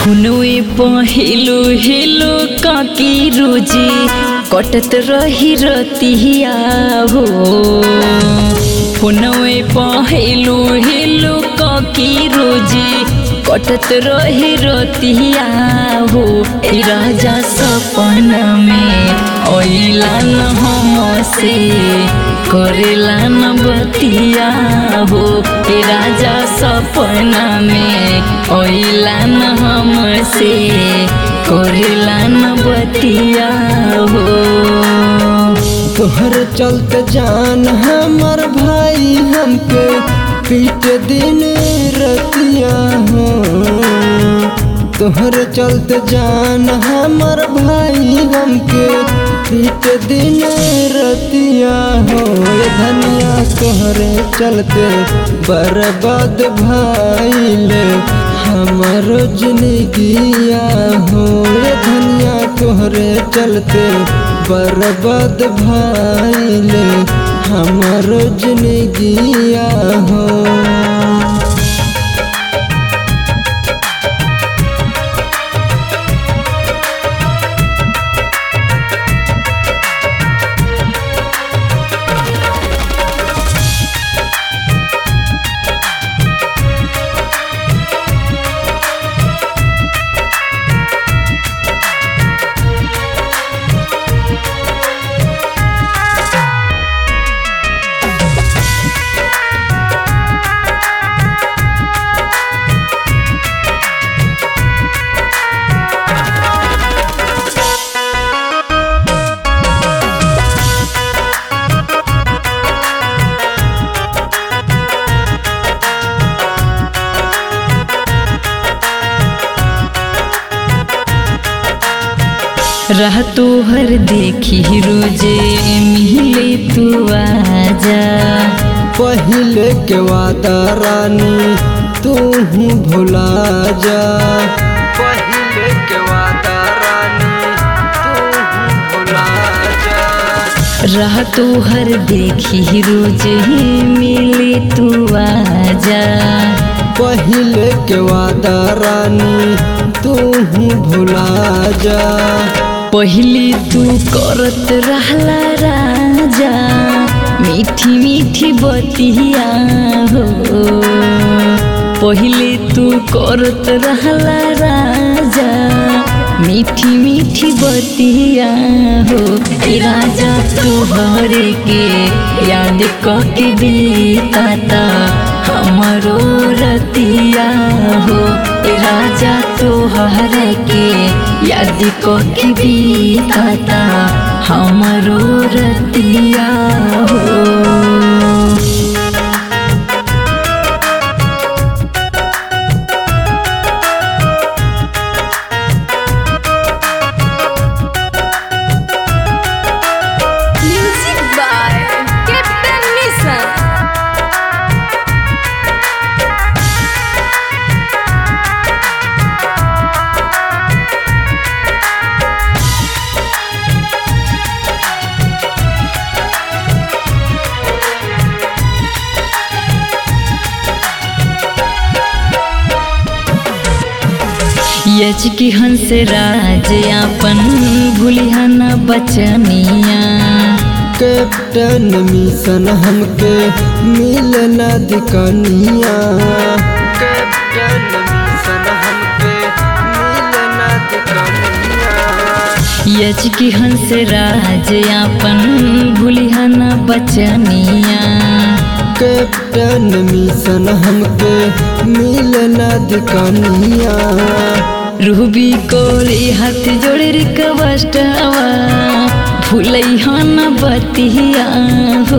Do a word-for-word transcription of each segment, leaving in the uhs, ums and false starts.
फोनवे पहिलो हेलो काकी रोजी कटत रही रतिया हो। फोनवे पहिलो हेलो काकी रोजी कटत रही रतिया हो। राजा सपना में ओइला न हमसे करेला न बतिया हो। राजा सपना में ओइला न हमसे करेला न बतिया हो। तोहर चलते जान हमर भाई हमके पीट दिन रतिया हो। तोहर चलते जान हमर भाई हमके पीट दिन रतिया हो। धनिया तोहरे चलते बर्बाद भइल हमर जिंदगिया हो। धनिया तोहरे चलते बर्बाद भइल हमर जिंदगिया हो। राह तोहर देखी रोजे मिले तू आजा। पहले के वादा रानी तू भुला जा। पहले के वादा रानी तू भुला जा। राह तोहर देखी रोजे मिले तू आजा। पहले के वादा रानी तू भुला जा। पहली तू करत रहला राजा मीठी मीठी बतिया हो। पहले तू करत रहला राजा मीठी मीठी बतिया हो। राजा तोहरे के याद करके बीताता हमारो रतिया हो। राजा तोहरे के याद करके बीताता हमारो रतिया हो। यज की हंस राज अपन भूलिया न बचनिया। कैप्टन मिशन हमके मिलना दिकनिया। कैप्टन मिशन हमके मिलना दिकनिया। यज की हंस राज अपन भूलिया न बचनिया। कैप्टन मिशन हमके मिलना दिकनिया। रूबी कोरी हाथ जोड़े रिक्वेस्ट हवा भूलैहा न बतिया हो।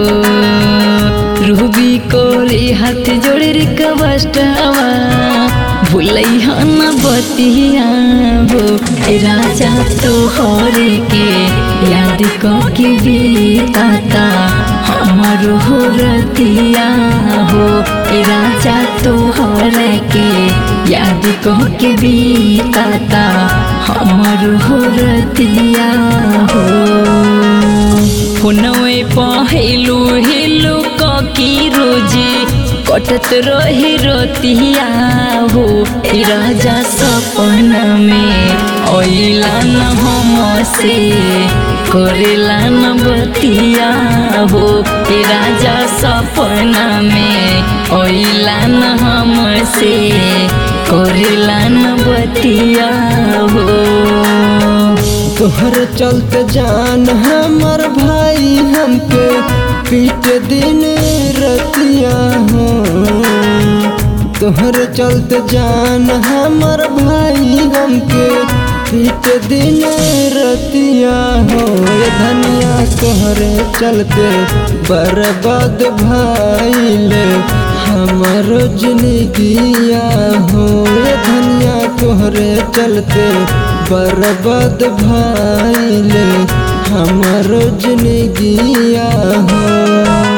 रूबी कोरी हाथ जोड़े रिक्वेस्ट हवा भूलैहा न बतिया हो। राजा तोहरे के याद करके बीताता हमारो रतिया हो। राजा तोहरे के याद करके बीताता हमारो रतिया हो। फोनवे पहिलो हेलो काकी रोजी कटत रही रोतिया हो ए राजा सपना में ओइला न हमसे करेला न बतिया हो ए राजा सपना में ओइला न हमसे करेला न बतिया हो। तोहर चलते जान हमर भाई हमके पीट दिन रतिया हो। तोहर चलते जान हमर भाई हमके पीट दिन रतिया हो। ये धनिया तोहरे चलते बर्बाद भइल हमर जिंदगिया हो। ये धनिया तोहरे चलते बर्बाद भइल हमर जिंदगिया हो।